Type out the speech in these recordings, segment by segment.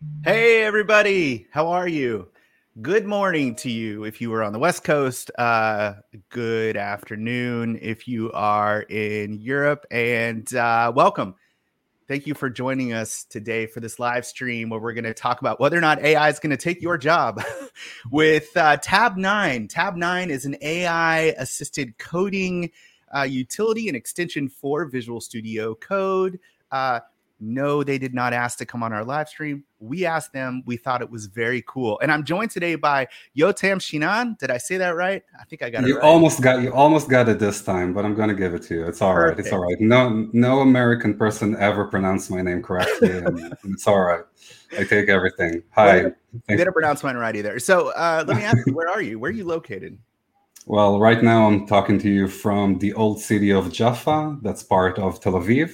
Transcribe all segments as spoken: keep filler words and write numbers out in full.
Hey, everybody. How are you? Good morning to you if you are on the West Coast. Uh, good afternoon if you are in Europe. And uh, welcome. Thank you for joining us today for this live stream where we're going to talk about whether or not A I is going to take your job with uh, Tab nine. Tab nine is an A I assisted coding uh, utility and extension for Visual Studio Code. Uh, no, they did not ask to come on our live stream. We asked them. We thought it was very cool. And I'm joined today by Yotam Shinan. Did I say that right? I think I got it You right. almost got you almost got it this time, but I'm gonna give it to you. It's all right. Perfect. It's all right. No, no American person ever pronounced my name correctly, and it's all right. I take everything. Hi. Well, you didn't pronounce mine right either. So uh, let me ask you, where are you? Where are you located? Well, right now I'm talking to you from the old city of Jaffa. That's part of Tel Aviv,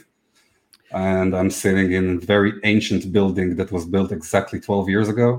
and I'm sitting in a very ancient building that was built exactly twelve years ago.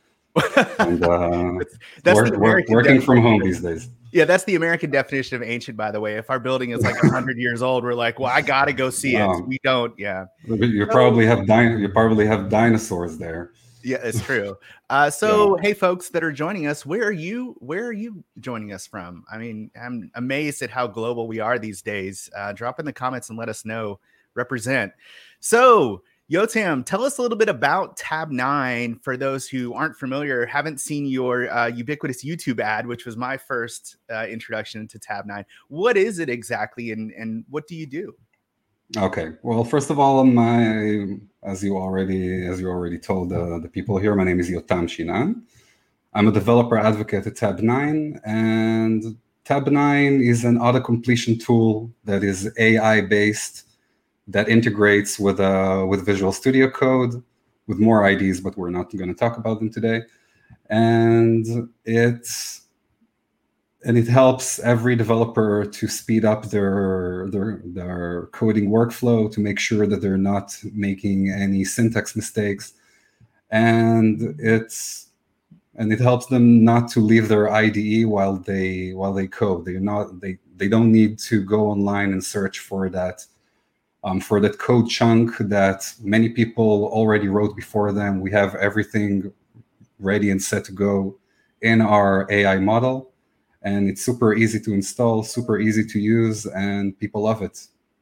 And uh, that's that's work, the work, American working from home definition. these days. Yeah, that's the American definition of ancient, by the way. If our building is like one hundred years old, we're like, well, I got to go see it. Um, We don't. Yeah. you So, probably have din- you probably have dinosaurs there. yeah, it's true. Uh, so, Yeah. hey, folks that are joining us, where are you? Where are you joining us from? I mean, I'm amazed at how global we are these days. Uh, drop in the comments and let us know. Represent. So, Yotam, tell us a little bit about Tab nine for those who aren't familiar, haven't seen your uh, ubiquitous YouTube ad, which was my first uh, introduction to Tab nine. What is it exactly, and, and what do you do? Okay. Well, first of all, my as you already as you already told uh, the people here, my name is Yotam Shinan. I'm a developer advocate at Tab nine, and Tab nine is an auto completion tool that is A I based that integrates with uh, with Visual Studio Code with more I Ds, but we're not going to talk about them today. And it's and it helps every developer to speed up their, their their coding workflow to make sure that they're not making any syntax mistakes, and it's and it helps them not to leave their I D E while they while they code. They're not they they don't need to go online and search for that um, for that code chunk that many people already wrote before them. We have everything ready and set to go in our A I model. And it's super easy to install, super easy to use, and people love it.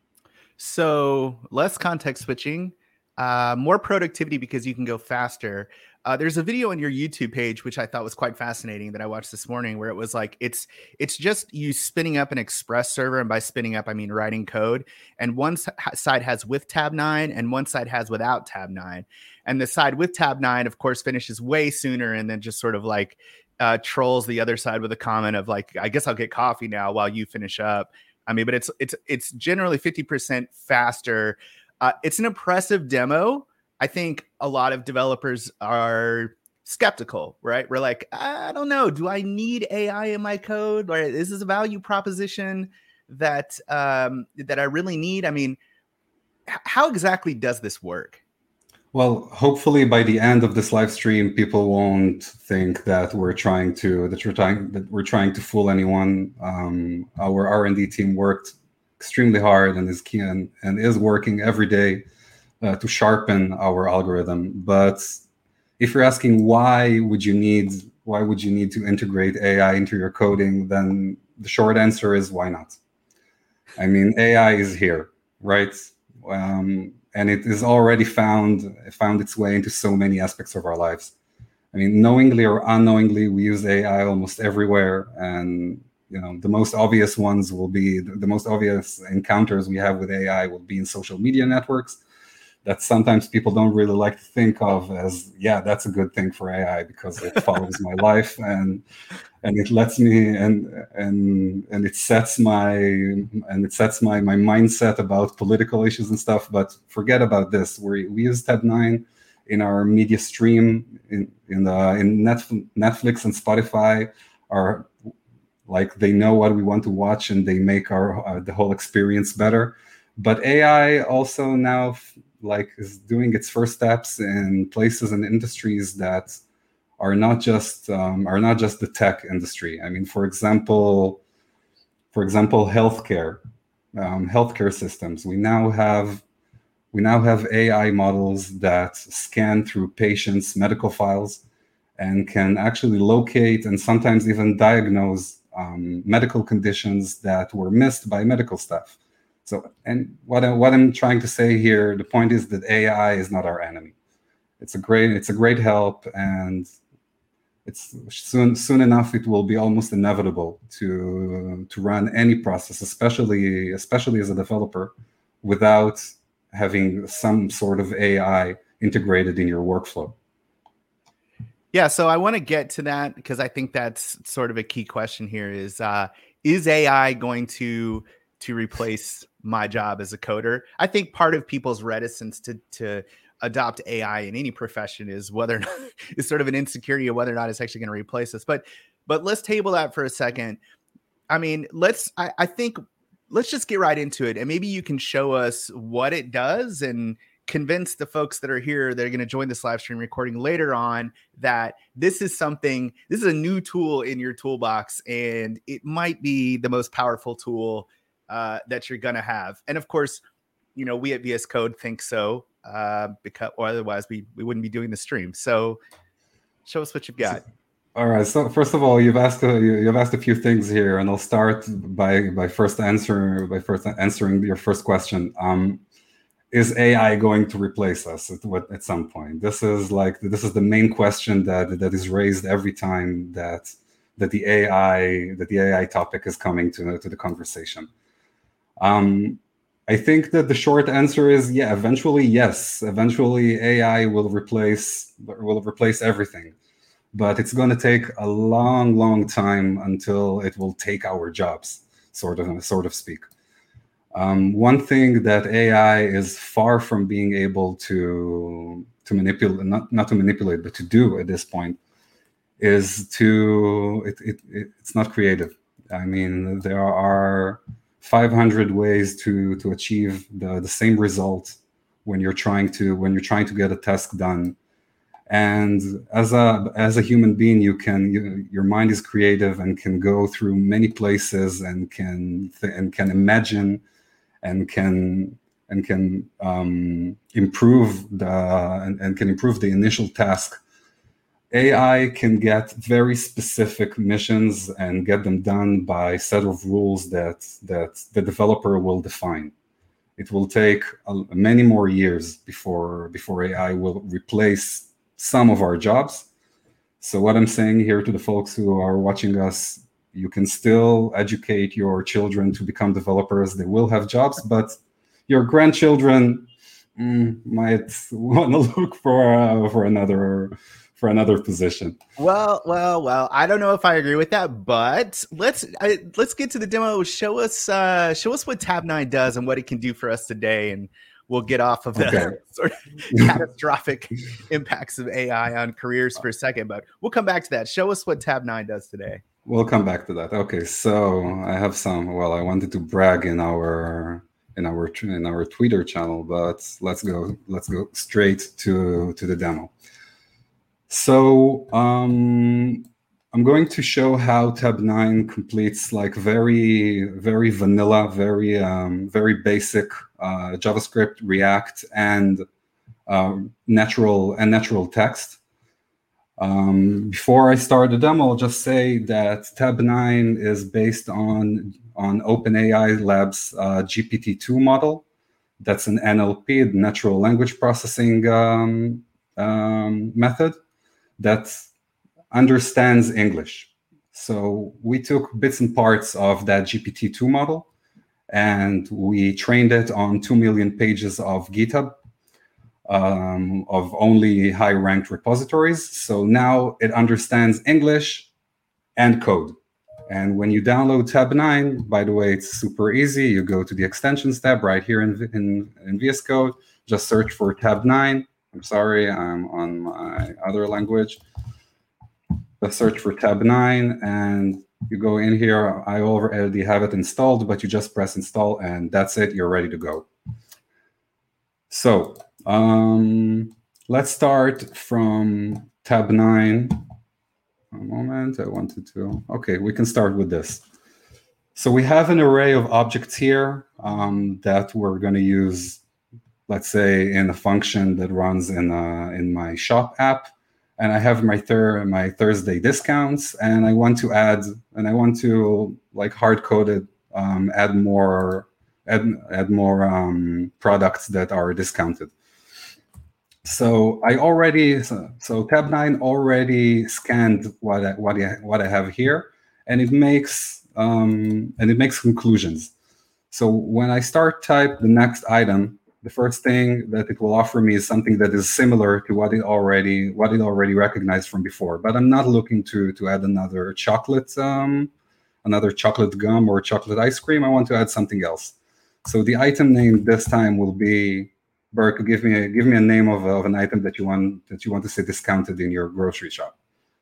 So less context switching, uh, more productivity because you can go faster. Uh, there's a video on your YouTube page which I thought was quite fascinating that I watched this morning, where it was like it's it's just you spinning up an Express server, and by spinning up I mean writing code. And one side has with Tab nine, and one side has without Tab nine. And the side with Tab nine, of course, finishes way sooner, and then just sort of like uh, trolls the other side with a comment of like, "I guess I'll get coffee now while you finish up." I mean, but it's it's it's generally fifty percent faster. Uh, it's an impressive demo. I think a lot of developers are skeptical, right? We're like, I don't know, do I need A I in my code? Or is this a value proposition that um, that I really need? I mean, h- how exactly does this work? Well, hopefully by the end of this live stream, people won't think that we're trying to that we're trying that we're trying to fool anyone. Um, our R and D team worked extremely hard and is key and, and is working every day uh, to sharpen our algorithm. But if you're asking why would you need why would you need to integrate A I into your coding, then the short answer is why not? I mean, A I is here, right? Um, and it is already found found its way into so many aspects of our lives. I mean, knowingly or unknowingly, we use A I almost everywhere, and you know, the most obvious ones will be the most obvious encounters we have with A I will be in social media networks. That sometimes people don't really like to think of as, yeah, that's a good thing for A I because it follows my life and and it lets me and and and it sets my and it sets my my mindset about political issues and stuff. But forget about this. We we use Tab nine in our media stream in in the in Netflix and Spotify are like they know what we want to watch and they make our uh, the whole experience better. But A I also now like is doing its first steps in places and industries that are not just um, are not just the tech industry. I mean, for example, for example, healthcare, um, healthcare systems. We now have We now have A I models that scan through patients' medical files and can actually locate and sometimes even diagnose um, medical conditions that were missed by medical staff. So, and what, I, what I'm trying to say here, the point is that A I is not our enemy. It's a great, it's a great help, and it's soon, soon enough, it will be almost inevitable to to run any process, especially especially as a developer, without having some sort of A I integrated in your workflow. Yeah, so I want to get to that because I think that's sort of a key question here. Is uh, is A I going to to replace my job as a coder? I think part of people's reticence to to adopt A I in any profession is whether or not is sort of an insecurity of whether or not it's actually going to replace us. But but let's table that for a second. I mean, let's I, I think let's just get right into it, and maybe you can show us what it does and convince the folks that are here that are going to join this live stream recording later on that this is something, this is a new tool in your toolbox, and it might be the most powerful tool uh, that you're going to have. And of course, you know, we at V S Code think so, uh, because or otherwise we we wouldn't be doing the stream. So show us what you've got. All right. So first of all, you've asked a, you've asked a few things here, and I'll start by by first answer by first answering your first question. Um, Is A I going to replace us at, at some point? This is like this is the main question that that is raised every time that that the A I that the A I topic is coming to to the conversation. Um, I think that the short answer is yeah. Eventually, yes. Eventually, A I will replace will replace everything, but it's going to take a long, long time until it will take our jobs, sort of, sort of speak. Um, one thing that A I is far from being able to to manipulate, not, not to manipulate, but to do at this point, is to it, it, it it's not creative. I mean, there are five hundred ways to to achieve the, the same result when you're trying to when you're trying to get a task done. And as a as a human being, you can you, your mind is creative and can go through many places and can and can imagine. And can and can um, improve the and, and can improve the initial task. A I can get very specific missions and get them done by a set of rules that that the developer will define. It will take a, many more years before before A I will replace some of our jobs. So what I'm saying here to the folks who are watching us, you can still educate your children to become developers. They will have jobs, but your grandchildren mm, might want to look for uh, for another for another position. Well, well, well. I don't know if I agree with that, but let's I, let's get to the demo. Show us uh, show us what Tab nine does and what it can do for us today, and we'll get off of the okay. sort of catastrophic impacts of A I on careers for a second. But we'll come back to that. Show us what Tab nine does today. We'll come back to that. Okay, so I have some. Well, I wanted to brag in our in our in our Twitter channel, but let's go let's go straight to to the demo. So um, I'm going to show how Tab nine completes like very very vanilla, very um, very basic uh, JavaScript, React, and uh, natural and natural text. Um, before I start the demo, I'll just say that Tab nine is based on, on OpenAI Labs uh, G P T two model. That's an N L P, natural language processing um, um, method that understands English. So we took bits and parts of that G P T two model, and we trained it on two million pages of GitHub. Um, of only high-ranked repositories. So now it understands English and code. And when you download Tab nine, by the way, it's super easy. You go to the extensions tab right here in, in, in V S Code, just search for Tab nine. I'm sorry, I'm on my other language. Just search for Tab nine, and you go in here. I already have it installed, but you just press install, and that's it. You're ready to go. So um, let's start from Tab nine. A moment, I wanted to. Okay, we can start with this. So we have an array of objects here um, that we're going to use let's say in a function that runs in a, in my shop app, and I have my thir my Thursday discounts, and I want to add and I want to like hard coded um, add more add add more um, products that are discounted. So I already so, so tab nine already scanned what I, what I, what I have here, and it makes um, and it makes conclusions. So when I start type the next item, the first thing that it will offer me is something that is similar to what it already what it already recognized from before. But I'm not looking to to add another chocolate um, another chocolate gum or chocolate ice cream. I want to add something else. So the item name this time will be, Burke, give me a, give me a name of, of an item that you want that you want to see discounted in your grocery shop.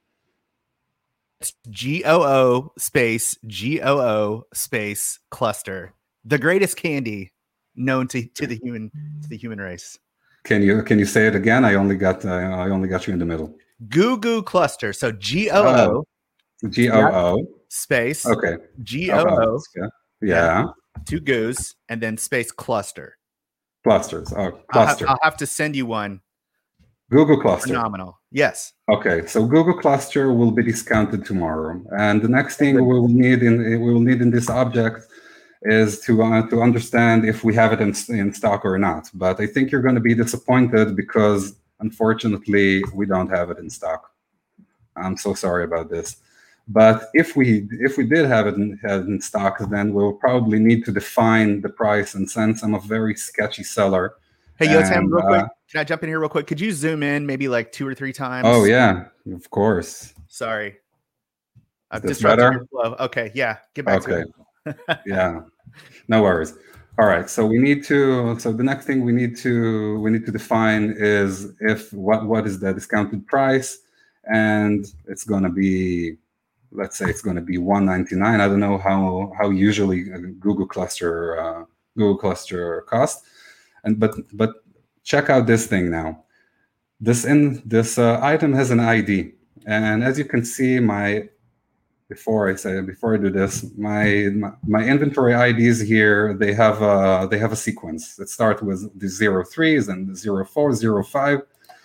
It's G O O space G O O space cluster, the greatest candy known to, to the human to the human race. Can you can you say it again? I only got uh, I only got you in the middle. Goo Goo Cluster. So G O O G O O space okay G O O yeah. yeah two goos and then space cluster. Clusters. Oh, cluster. I'll have, I'll have to send you one. Google Cluster. Phenomenal. Yes. Okay, so Google Cluster will be discounted tomorrow, and the next thing we will need in we will need in this object is to uh, to understand if we have it in, in stock or not. But I think you're going to be disappointed because unfortunately we don't have it in stock. I'm so sorry about this. But if we if we did have it in, have it in stock, then we'll probably need to define the price and send some a very sketchy seller. Hey, Yotam, real quick. Uh, Can I jump in here real quick? Could you zoom in maybe like two or three times? Oh yeah, of course. Sorry. I've Is this disrupted better? your flow. Okay, yeah. Get back okay. to it. Yeah. No worries. All right. So we need to so the next thing we need to we need to define is if what what is the discounted price, and it's gonna be, let's say it's going to be one ninety-nine. I don't know how how usually Google Cluster uh, Google Cluster costs, and but but check out this thing now. This in this uh, item has an I D, and as you can see, my before I say before I do this, my my, my inventory I Ds here they have a they have a sequence that starts with the zero threes and the zero four, zero five.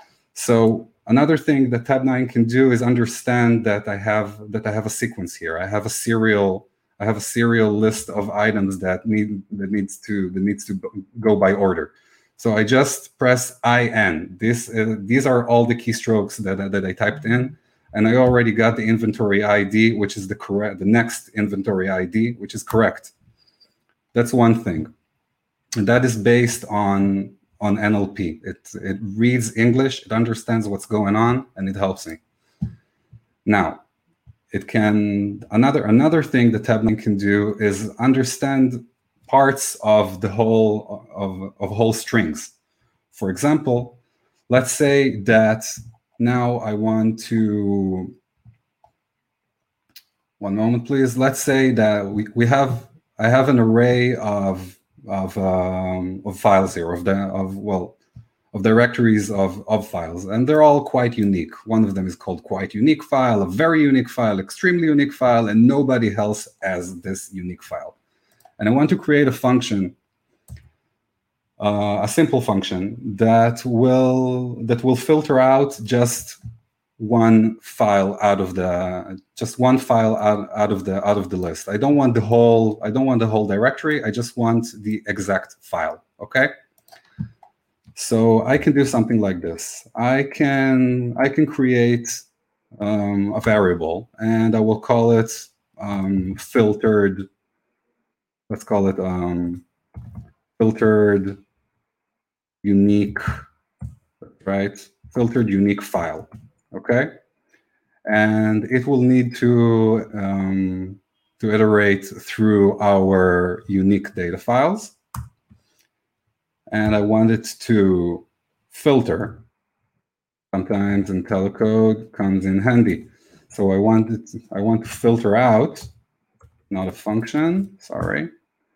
So another thing that tab nine can do is understand that I have that I have a sequence here. I have a serial. I have a serial list of items that need that needs to that needs to go by order. So I just press I N. This uh, these are all the keystrokes that that I typed in, and I already got the inventory I D, which is the correct the next inventory I D, which is correct. That's one thing, and that is based on. on N L P. It, it reads English, it understands what's going on, and it helps me. Now, it can, another another thing that tab nine can do is understand parts of the whole, of, of whole strings. For example, let's say that now I want to, one moment please, let's say that we, we have, I have an array of of um, of files here, of the of well, of directories of of files, and they're all quite unique. One of them is called quite unique file, a very unique file, extremely unique file, and nobody else has this unique file. And I want to create a function, uh, a simple function that will that will filter out just one file out of the just one file out, out of the out of the list. I don't want the whole I don't want the whole directory. I just want the exact file. Okay. So I can do something like this. I can I can create um, a variable, and I will call it um, filtered. Let's call it um, filtered unique, right? Filtered unique file. Okay, and it will need to um, to iterate through our unique data files, and I want it to filter. Sometimes IntelliCode comes in handy, so I want it. I want to filter out, not a function. Sorry.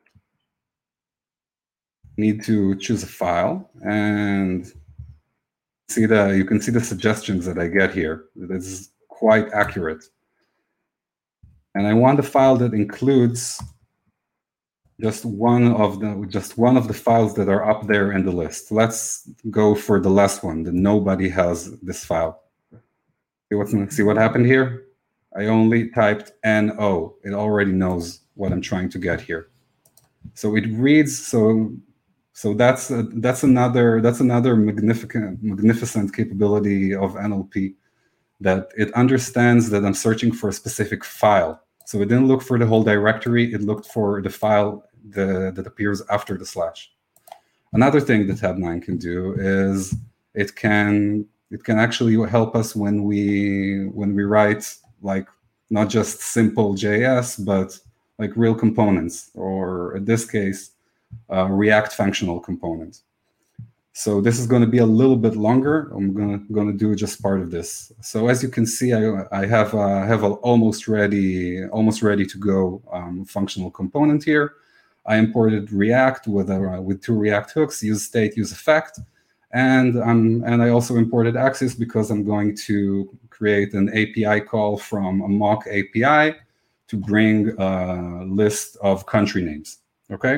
Need to choose a file and. See the you can see the suggestions that I get here. This is quite accurate. And I want a file that includes just one of the just one of the files that are up there in the list. Let's go for the last one, that nobody has this file. See what, see what happened here? I only typed N O. It already knows what I'm trying to get here. So it reads. So so that's a, that's another that's another magnificent magnificent capability of N L P, that it understands that I'm searching for a specific file. So it didn't look for the whole directory. It looked for the file the, that appears after the slash. Another thing that Tab nine can do is it can it can actually help us when we when we write, like, not just simple J S, but like real components, or in this case, uh, React functional components. So this is going to be a little bit longer. I'm going to going to do just part of this. So as you can see, I, I have uh, have an almost ready almost ready to go um, functional component here. I imported React with a, with two React hooks, use state, use effect, and um and I also imported Axis because I'm going to create an A P I call from a mock A P I to bring a list of country names. Okay,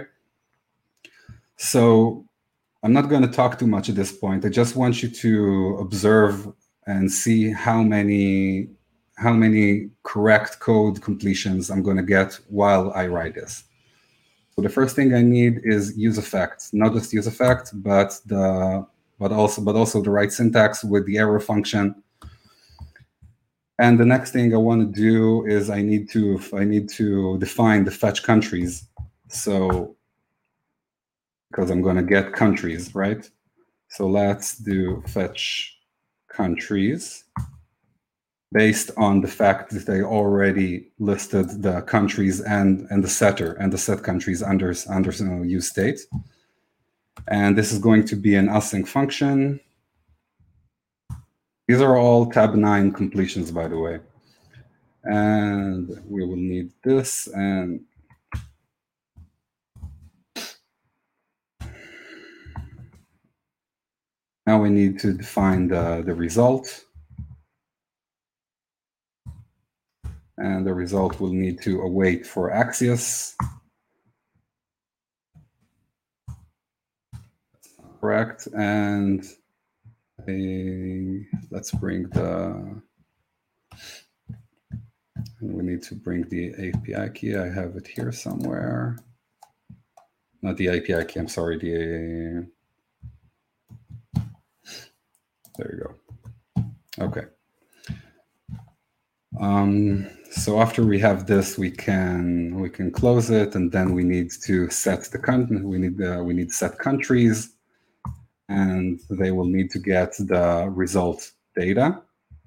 so I'm not going to talk too much at this point. I just want you to observe and see how many how many correct code completions I'm going to get while I write this. So the first thing I need is use effect, not just use effect, but the but also but also the right syntax with the arrow function. And the next thing I want to do is I need to I need to define the fetch countries. So because I'm going to get countries, right? So let's do fetch countries based on the fact that they already listed the countries and, and the setter and the set countries under, under uh, use state. And this is going to be an async function. These are all tab nine completions, by the way. And we will need this, and now we need to define the, the result. And the result will need to await for Axios. Correct. And a, let's bring the, we need to bring the A P I key. I have it here somewhere. Not the A P I key, I'm sorry, the, there you go. Okay. Um, so after we have this, we can we can close it, and then we need to set the country. We need uh, we need set countries, and they will need to get the result data.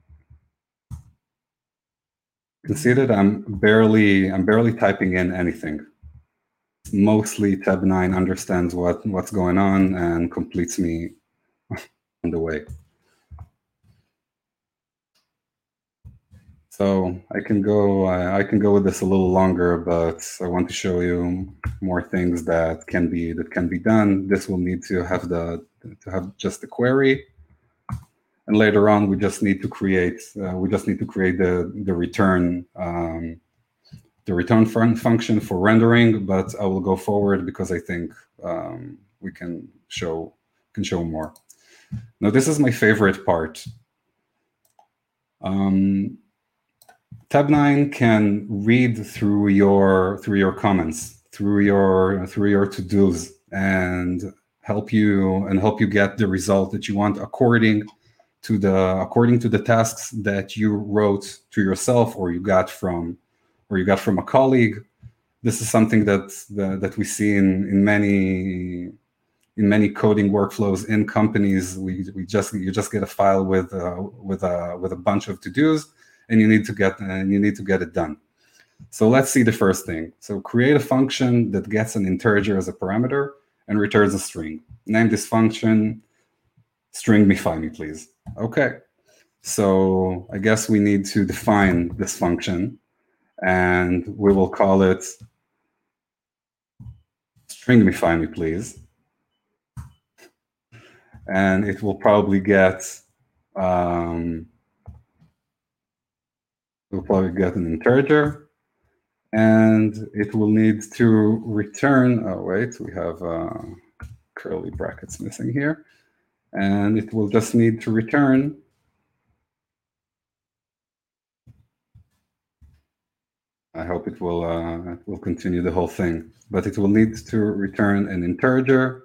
You can see that I'm barely I'm barely typing in anything. Mostly tab nine understands what what's going on and completes me on the way. So I can go uh, I can go with this a little longer, but I want to show you more things that can be that can be done. This will need to have the to have just the query, and later on we just need to create uh, we just need to create the the return um, the return fun function for rendering. But I will go forward because I think um, we can show can show more. Now this is my favorite part. Um, tab nine can read through your through your comments, through your through your to-dos, and help you and help you get the result that you want according to the according to the tasks that you wrote to yourself or you got from or you got from a colleague. This is something that that, that we see in in many in many coding workflows in companies. We we just you just get a file with uh, with a with a bunch of to-dos, and you need to get and you need to get it done. So let's see the first thing. So create a function that gets an integer as a parameter and returns a string. Name this function stringify me, please. Okay. So I guess we need to define this function, and we will call it stringify me, please. And it will probably get um, we'll probably get an integer, and it will need to return. Oh wait, we have uh, curly brackets missing here, and it will just need to return I hope it will uh, it will continue the whole thing, but it will need to return an integer.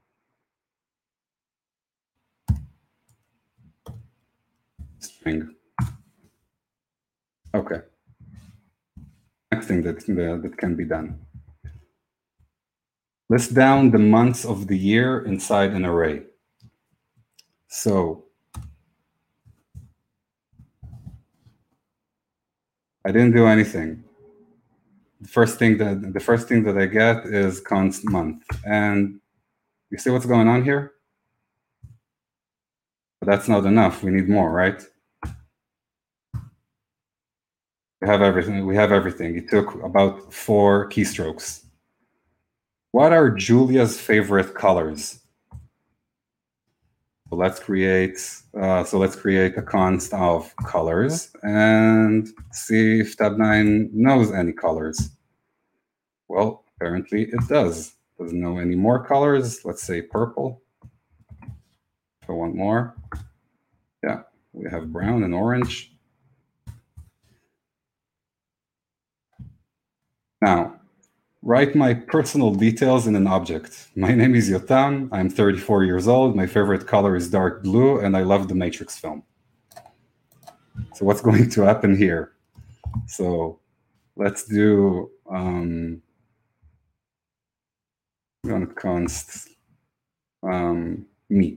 String. Okay. Next thing that that, that can be done. List down the months of the year inside an array. So I didn't do anything. The first thing that the first thing that I get is const month, and you see what's going on here? But that's not enough. We need more, right? We have everything. We have everything. It took about four keystrokes. What are Julia's favorite colors? So let's create. Uh, so let's create a const of colors and see if tab nine knows any colors. Well, apparently it does. Doesn't know any more colors. Let's say purple. If I want more, yeah, we have brown and orange. Now, write my personal details in an object. My name is Yotam. I'm thirty-four years old. My favorite color is dark blue, and I love the Matrix film. So what's going to happen here? So let's do um, I'm going to const um, me.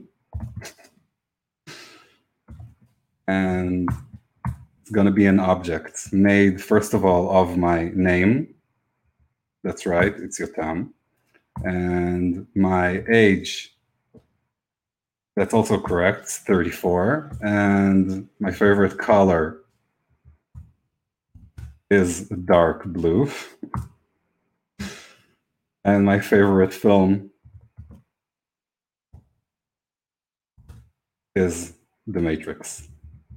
And it's going to be an object made, first of all, of my name. That's right, it's Yotam. And my age, that's also correct, it's thirty-four. And my favorite color is dark blue. And my favorite film is The Matrix.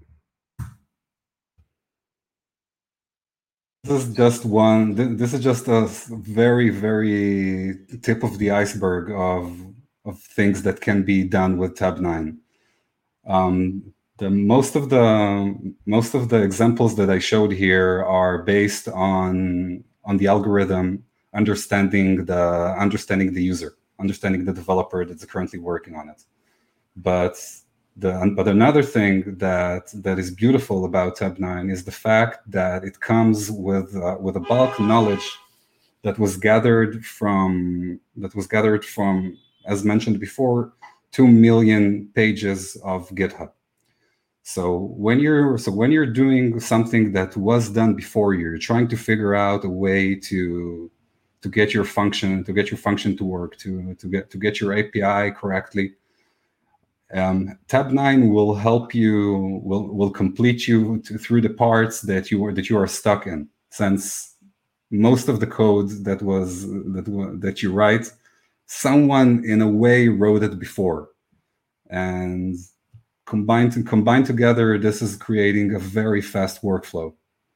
This is just one, this is just a very, very tip of the iceberg of, of things that can be done with tab nine. Um, the, most of the most of the examples that I showed here are based on, on the algorithm understanding the, understanding the user, understanding the developer that's currently working on it. But The, but another thing that that is beautiful about tab nine is the fact that it comes with uh, with a bulk knowledge that was gathered from that was gathered from, as mentioned before, two million pages of GitHub. So when you're so when you're doing something that was done before you, you're trying to figure out a way to to get your function to get your function to work to to get to get your A P I correctly. Um, tab nine will help you, will will complete you to, through the parts that you are that you are stuck in. Since most of the code that was that that you write, someone in a way wrote it before, and combined combined together, this is creating a very fast workflow.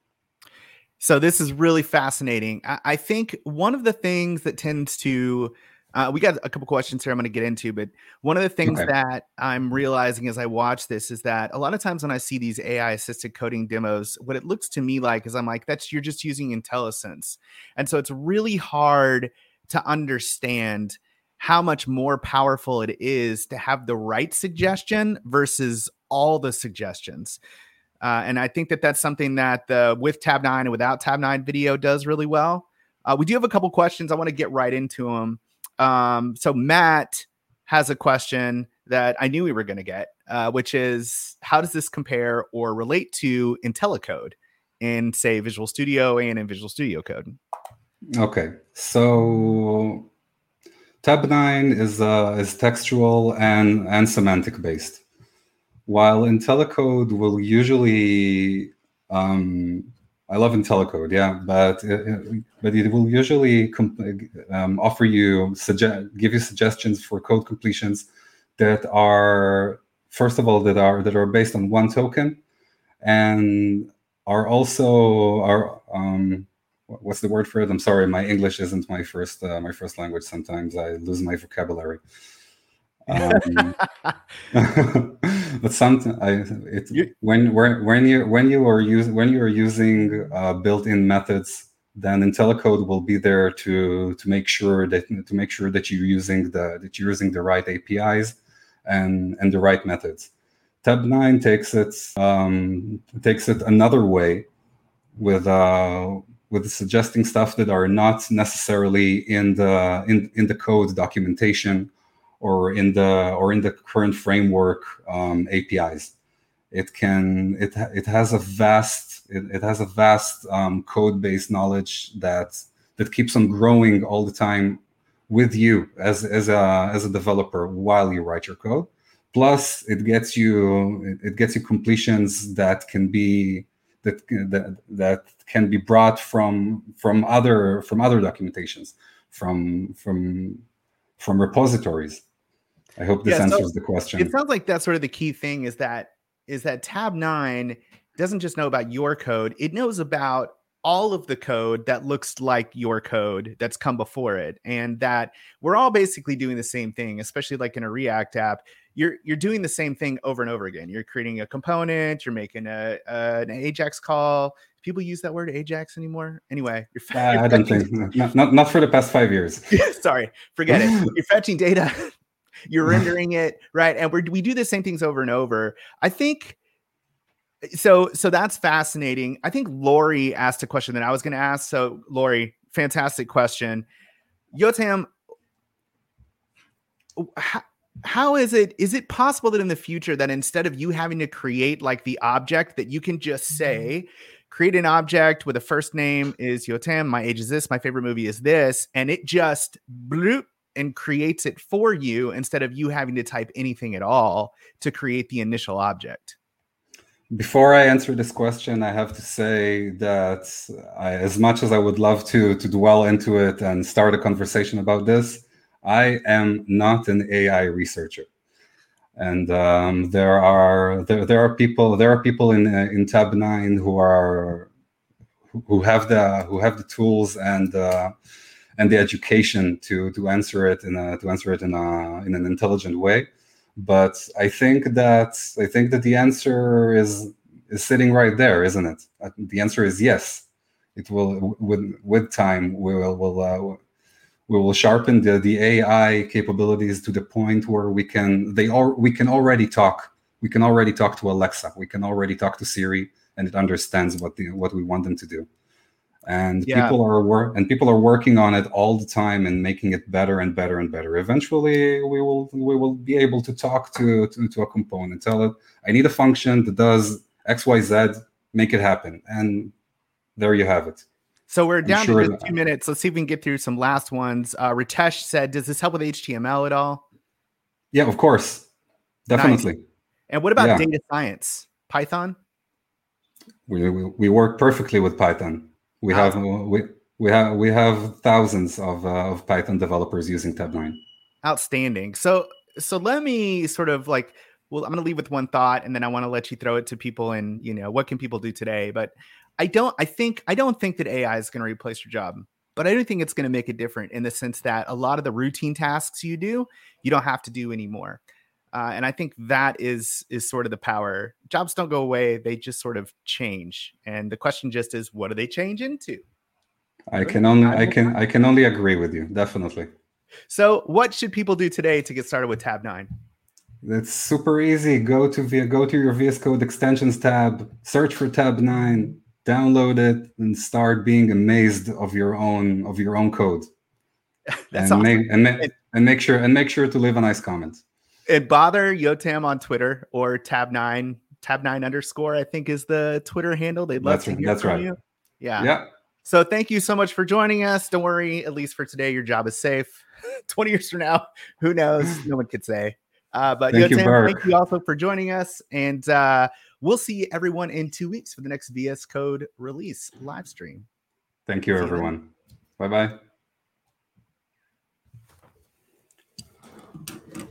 So this is really fascinating. I, I think one of the things that tends to Uh, we got a couple questions here I'm going to get into, but one of the things okay. that I'm realizing as I watch this is that a lot of times when I see these A I assisted coding demos, what it looks to me like is I'm like, that's, you're just using IntelliSense. And so it's really hard to understand how much more powerful it is to have the right suggestion versus all the suggestions. Uh, and I think that that's something that the with tab nine and without tab nine video does really well. Uh, we do have a couple questions. I want to get right into them. Um, so Matt has a question that I knew we were going to get, uh, which is, how does this compare or relate to IntelliCode in, say, Visual Studio and in Visual Studio Code? Okay, so tab nine is uh, is textual and and semantic based, while IntelliCode will usually um, I love IntelliCode, yeah, but it, but it will usually um, offer you suggest give you suggestions for code completions that are, first of all, that are that are based on one token, and are also are um, what's the word for it? I'm sorry, my English isn't my first uh, my first language. Sometimes I lose my vocabulary. Um, but sometimes I it You- when when you when you are using when you are using uh, built-in methods, then IntelliCode will be there to to make sure that to make sure that you're using the that you're using the right A P Is and and the right methods. Tab nine takes it um, takes it another way with uh, with suggesting stuff that are not necessarily in the in, in the code documentation or in the or in the current framework um, A P Is. It can it it has a vast it, it has a vast um, code base knowledge that that keeps on growing all the time with you as as a as a developer while you write your code. Plus, it gets you it gets you completions that can be that that, that can be brought from from other from other documentations from from from repositories. I hope this Yeah, so answers the question. it sounds like that's sort of the key thing is that is that Tab nine doesn't just know about your code, it knows about all of the code that looks like your code that's come before it, and that we're all basically doing the same thing, especially like in a React app. You're you're doing the same thing over and over again. You're creating a component, you're making a, a an Ajax call. People use that word Ajax anymore? Anyway, you're, Uh, you're I don't fetching, think not, not not for the past five years. sorry, forget it. You're fetching data, you're rendering it, right? And we're, we do the same things over and over. I think so. So that's fascinating. I think Lori asked a question that I was going to ask. So Lori, fantastic question. Yotam, how, how is it? Is it possible that in the future that instead of you having to create like the object, that you can just say, create an object with a first name is Yotam, my age is this, my favorite movie is this, and it just bloop and creates it for you instead of you having to type anything at all to create the initial object? Before I answer this question, I have to say that I, as much as I would love to to dwell into it and start a conversation about this, I am not an A I researcher, and um, there are there, there are people there are people in uh, in Tab nine who are who have the who have the tools and uh, and the education to to answer it in a to answer it in a in an intelligent way. But I think that I think that the answer is is sitting right there, isn't it? The answer is yes. It will with with time we will will uh, we will sharpen the, the A I capabilities to the point where we can they all we can already talk. We can already talk to Alexa. We can already talk to Siri, and it understands what the what we want them to do. And Yeah. people are wor- and people are working on it all the time and making it better and better and better. Eventually, we will we will be able to talk to to, to a component, tell it, I need a function that does X Y Z, make it happen, and there you have it. So we're I'm down sure to just that- two minutes. Let's see if we can get through some last ones. Uh, Ritesh said, "Does this help with H T M L at all?" Yeah, of course, definitely. Nice. And what about Yeah. data science? Python? We, we we work perfectly with Python. We have we we have we have thousands of uh, of Python developers using Tab nine. Outstanding. So so let me sort of like, well, I'm going to leave with one thought, and then I want to let you throw it to people. And you know, what can people do today? But I don't. I think I don't think that A I is going to replace your job, but I do think it's going to make it different in the sense that a lot of the routine tasks you do, you don't have to do anymore. Uh, and I think that is is sort of the power. Jobs don't go away; they just sort of change. And the question just is, what do they change into? I can only I can I can only agree with you. Definitely. So, what should people do today to get started with Tab nine? It's super easy. Go to via go to your V S Code extensions tab, search for Tab nine, download it, and start being amazed of your own of your own code. That's and awesome. make and, make, and make sure and make sure to leave a nice comment. And bother Yotam on Twitter or Tab nine, Tab nine underscore, I think is the Twitter handle. They'd love That's to right. hear That's from right. you. Yeah. Yeah. So thank you so much for joining us. Don't worry, at least for today, your job is safe. twenty years from now, who knows? No one could say. Uh, but thank Yotam, you, Burke. thank you also for joining us. And uh, we'll see everyone in two weeks for the next V S Code release live stream. Thank you, See everyone. Bye-bye.